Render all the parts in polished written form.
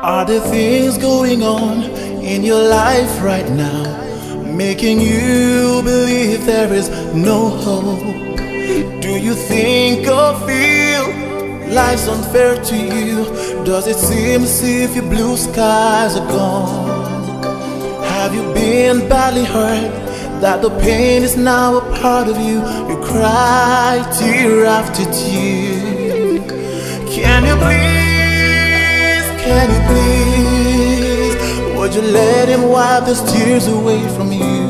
Are there things going on in your life right now, making you believe there is no hope? Do you think or feel life's unfair to you? Does it seem as if your blue skies are gone? Have you been badly hurt, that the pain is now a part of you? You cry tear after tear. Can you please, would you let him wipe those tears away from you?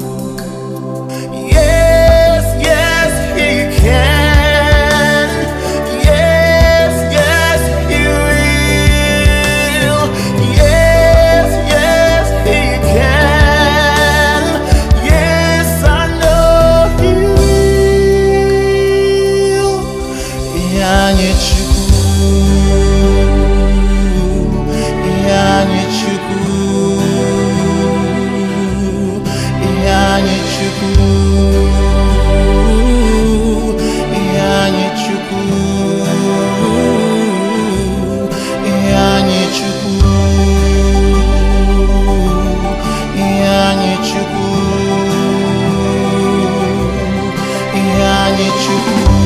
Yes, yes, he can. Yes, yes, he will. Yes, yes, he can. Yes, I know he will. You